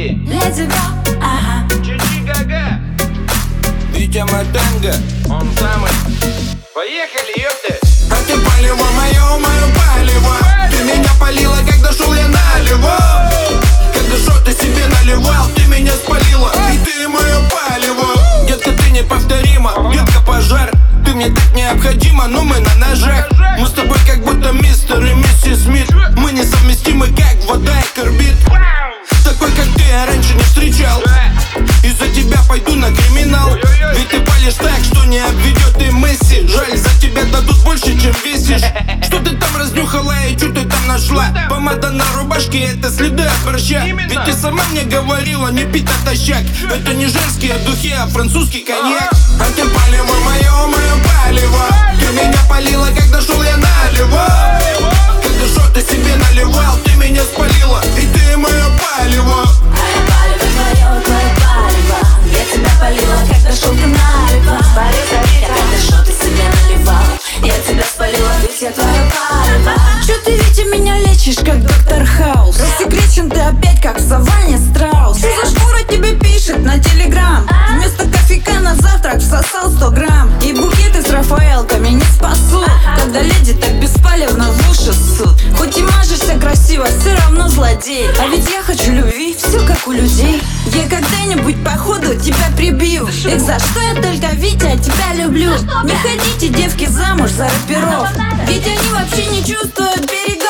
Эй, для тебя, ага. Чичи-гага, Витя Матенга. он самый. Поехали, ёпты. А ты палево мое палево. Ты меня палила, когда шел я налево. Когда шо ты себе наливал, ты меня спалила. И ты мое палево. Детка, ты неповторима, детка, пожар. Ты мне так необходима, но мы на ножах. Мы с тобой как будто мистер и миссис Смит. Мы несовместимы, как вода и карбид. Такой, как ты, я раньше не встречал. Из-за тебя пойду на криминал. Ведь ты палишь так, что не обведет и Месси. Жаль, за тебя дадут больше, чем весишь. Что ты там разнюхала и что ты там нашла? Помада на рубашке, это следы от борща. Ведь ты сама мне говорила, не пить натощак. Это не женские духи, а французский коньяк. А ты палево мое палево. Ты меня палила, когда шел я налево. Когда шо ты себе наливал, ты меня спалила. И ты мое палево. Твое палево. Я тебя палила, когда шел ты налево. Когда шо ты себе наливал, я тебя спалила, ведь я твое палево. Чё ты, Витя, меня лечишь, как доктор Хаус? Рассекречен ты опять, как в саванне страус. Что за шкура тебе пишет на телеграм? Вместо кофейка на завтрак всосал 100 грамм. И букеты с рафаэлками не спасут, когда леди так беспалевно в уши ссут. Хоть и мажешься красиво, все равно злодей. А ведь я хочу любви, все как у людей. Я когда-нибудь походу тебя прибью. Эх, за что я только, Витя, тебя люблю. Не ходите, девки, замуж за рэперов, ведь они вообще не чувствуют берега.